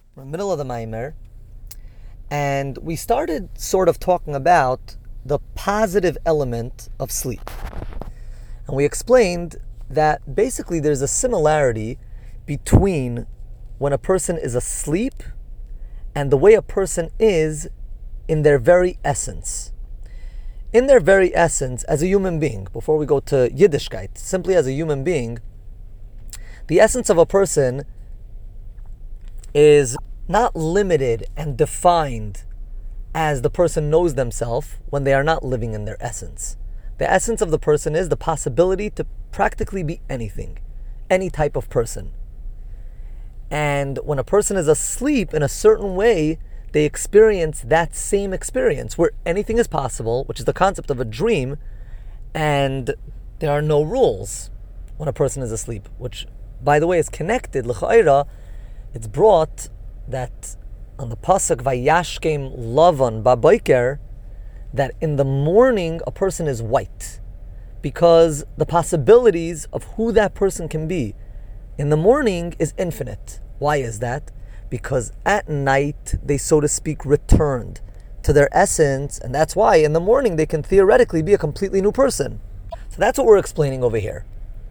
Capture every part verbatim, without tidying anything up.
We're in the middle of the Maimer, and we started sort of talking about the positive element of sleep. And we explained that basically there's a similarity between when a person is asleep and the way a person is in their very essence. In their very essence, as a human being, before we go to Yiddishkeit, simply as a human being, the essence of a person is not limited and defined as the person knows themselves when they are not living in their essence. The essence of the person is the possibility to practically be anything, any type of person. And when a person is asleep in a certain way, they experience that same experience where anything is possible, which is the concept of a dream, and there are no rules when a person is asleep, which, by the way, is connected, l'cha'ira. It's brought that on the pasuk Vayashkem Lavan Baboiker, that in the morning a person is white, because the possibilities of who that person can be in the morning is infinite. Why is that? Because at night they, so to speak, returned to their essence, and that's why in the morning they can theoretically be a completely new person. So that's what we're explaining over here.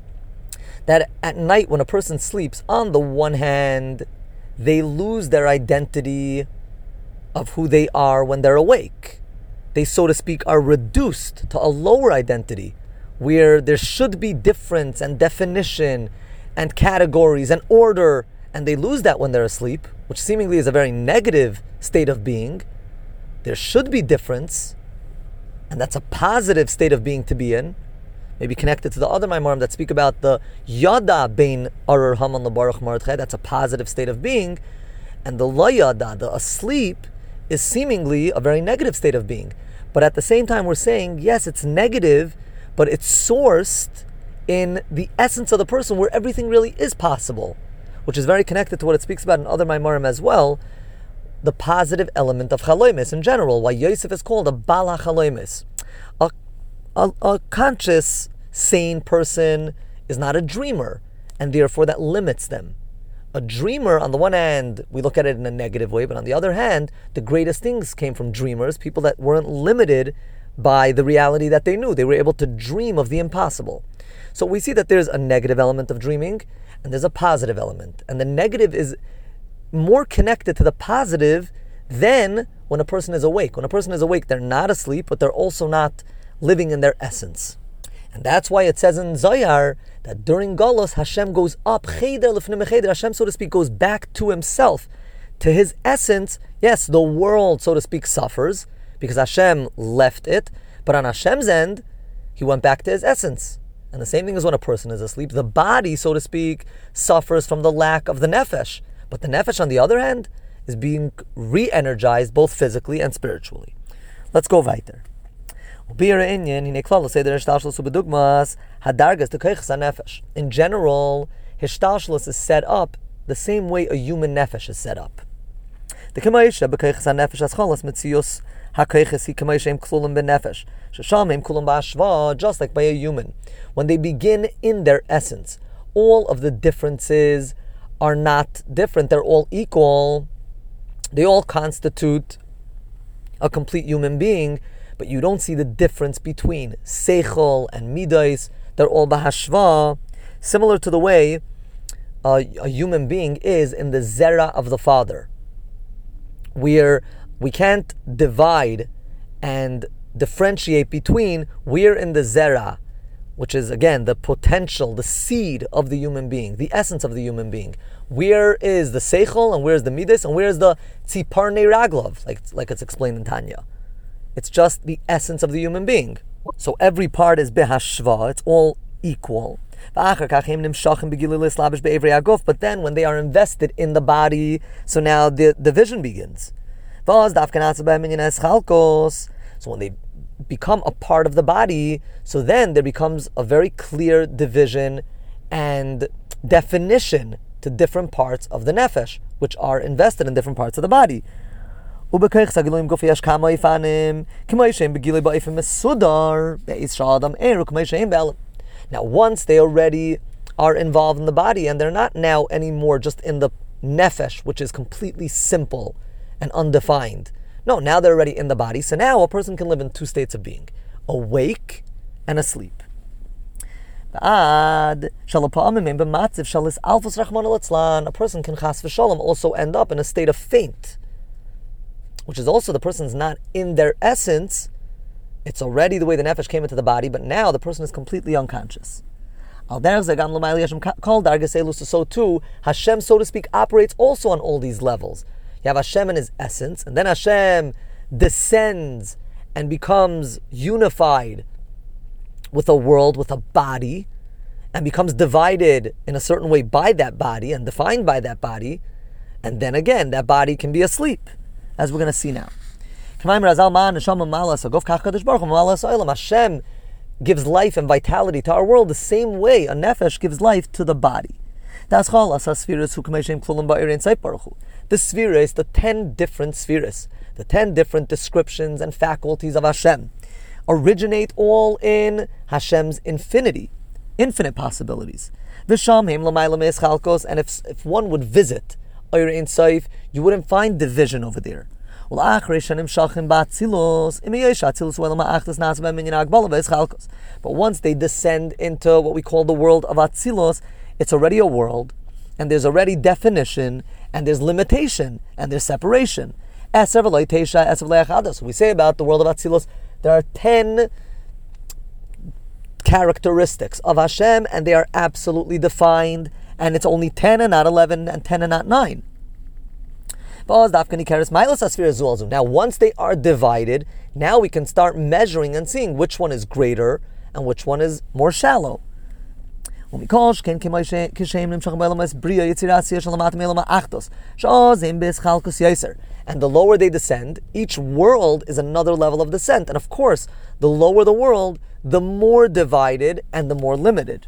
That at night when a person sleeps, on the one hand, they lose their identity of who they are when they're awake. They, so to speak, are reduced to a lower identity where there should be difference and definition and categories and order, and they lose that when they're asleep, which seemingly is a very negative state of being. There should be difference, and that's a positive state of being to be in. Maybe connected to the other Maimarim that speak about the Yada Bein Arur Haman L'Baruch Mardchai, that's a positive state of being, and the La Yada, the asleep, is seemingly a very negative state of being. But at the same time, we're saying, yes, it's negative, but it's sourced in the essence of the person where everything really is possible, which is very connected to what it speaks about in other Maimarim as well, the positive element of Chaloimis in general, why Yosef is called a Bala Chaloimis. A A, a conscious, sane person is not a dreamer, and therefore that limits them. A dreamer, on the one hand, we look at it in a negative way, but on the other hand, the greatest things came from dreamers, people that weren't limited by the reality that they knew. They were able to dream of the impossible. So we see that there's a negative element of dreaming, and there's a positive element. And the negative is more connected to the positive than when a person is awake. When a person is awake, they're not asleep, but they're also not living in their essence. And that's why it says in Zohar that during Golos, Hashem goes up, cheder l'fnei cheder, Hashem, so to speak, goes back to himself, to his essence. Yes, the world, so to speak, suffers because Hashem left it, but on Hashem's end, he went back to his essence. And the same thing is when a person is asleep. The body, so to speak, suffers from the lack of the nefesh, but the nefesh, on the other hand, is being re-energized both physically and spiritually. Let's go weiter. In general, Hishtalshlus is set up the same way a human nefesh is set up. Just like by a human, when they begin in their essence, all of the differences are not different, they're all equal, they all constitute a complete human being. But you don't see the difference between seichel and midos. They're all bahashva, similar to the way uh, a human being is in the zera of the father, where we can't divide and differentiate between we're in the zera, which is again the potential, the seed of the human being, the essence of the human being. Where is the seichel and where is the midos and where is the tziparnei raglov, like like it's explained in Tanya. It's just the essence of the human being. So every part is behashva, it's all equal. But then when they are invested in the body, so now the division begins. So when they become a part of the body, so then there becomes a very clear division and definition to different parts of the nefesh, which are invested in different parts of the body. Now, once they already are involved in the body and they're not now anymore just in the nefesh, which is completely simple and undefined. No, now they're already in the body. So now a person can live in two states of being, awake and asleep. A person can chas v'shalom also end up in a state of faint, which is also the person's not in their essence. It's already the way the nefesh came into the body, but now the person is completely unconscious. So too, Hashem, so to speak, operates also on all these levels. You have Hashem in his essence, and then Hashem descends and becomes unified with a world, with a body, and becomes divided in a certain way by that body and defined by that body. And then again, that body can be asleep, as we're going to see now. Hashem gives life and vitality to our world the same way a nefesh gives life to the body. The sphere is the ten different spheres, the ten different descriptions and faculties of Hashem, originate all in Hashem's infinity, infinite possibilities. And if, if one would visit Oyer Ein Sof, you wouldn't find division over there. But once they descend into what we call the world of Atzilos, it's already a world, and there's already definition, and there's limitation, and there's separation. So we say about the world of Atzilos, there are ten characteristics of Hashem, and they are absolutely defined, and it's only ten and not eleven, and ten and not nine. Now, once they are divided, now we can start measuring and seeing which one is greater and which one is more shallow. And the lower they descend, each world is another level of descent. And of course, the lower the world, the more divided and the more limited.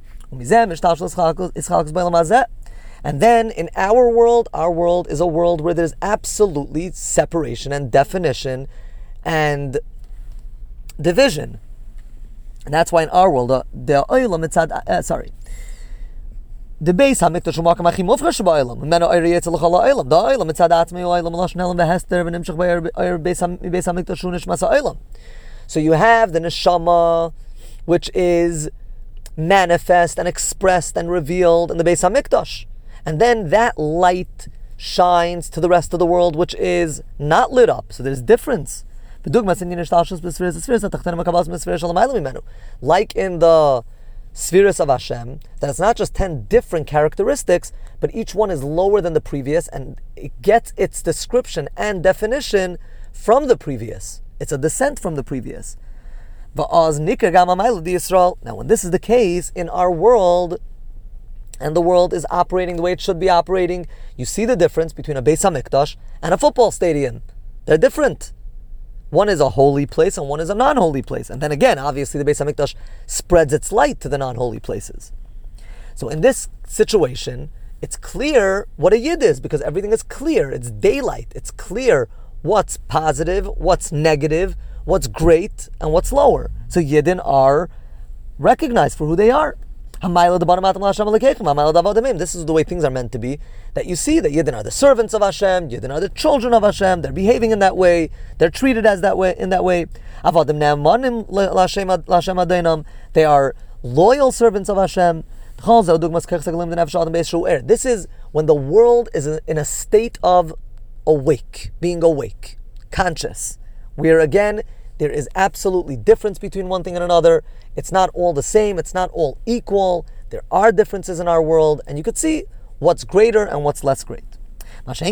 And then in our world, our world is a world where there's absolutely separation and definition and division. And that's why in our world, uh, the oilam mitzad, uh, sorry, the beis hamikdash u'makam achim mufresh ba'olam, meno oyer yetzel l'chol ha'olam, the oilam mitzad atzmei oilam l'shon elam v'hester v'nimshach b'oyer beis hamikdash u'nishmas ha'olam. So you have the neshama, which is manifest and expressed and revealed in the beis hamikdash. And then that light shines to the rest of the world, which is not lit up. So there's difference. Like in the spheres of Hashem, that it's not just ten different characteristics, but each one is lower than the previous, and it gets its description and definition from the previous. It's a descent from the previous. Now when this is the case in our world, and the world is operating the way it should be operating, you see the difference between a Beis HaMikdash and a football stadium. They're different. One is a holy place and one is a non-holy place. And then again, obviously the Beis HaMikdash spreads its light to the non-holy places. So in this situation, it's clear what a Yid is, because everything is clear. It's daylight. It's clear what's positive, what's negative, what's great, and what's lower. So Yidden are recognized for who they are. This is the way things are meant to be. That you see that Yidden are the servants of Hashem, Yidden are the children of Hashem, they're behaving in that way, they're treated as that way, in that way. They are loyal servants of Hashem. This is when the world is in a state of awake, being awake, conscious, where again, there is absolutely difference between one thing and another. It's not all the same. It's not all equal. There are differences in our world, and you could see what's greater and what's less great. So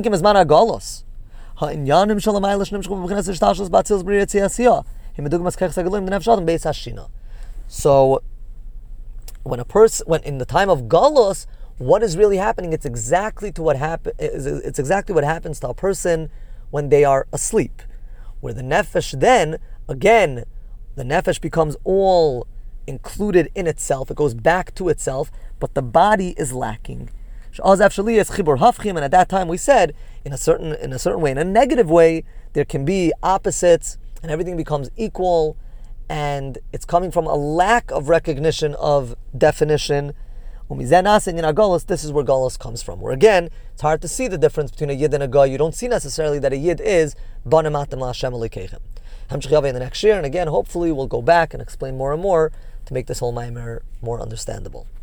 when a person, when in the time of Galus, what is really happening? It's exactly to what happen. It's exactly what happens to a person when they are asleep, where the nefesh then. Again, the nefesh becomes all included in itself. It goes back to itself, but the body is lacking. And at that time we said, in a certain in a certain way, in a negative way, there can be opposites, and everything becomes equal, and it's coming from a lack of recognition of definition. Umizen in Agolos, this is where Golos comes from. Where again, it's hard to see the difference between a Yid and a Goy. You don't see necessarily that a Yid is Banim Atem LaHashem Elokeichem. Hamshich in the next year, and again, hopefully we'll go back and explain more and more to make this whole Maimer more understandable.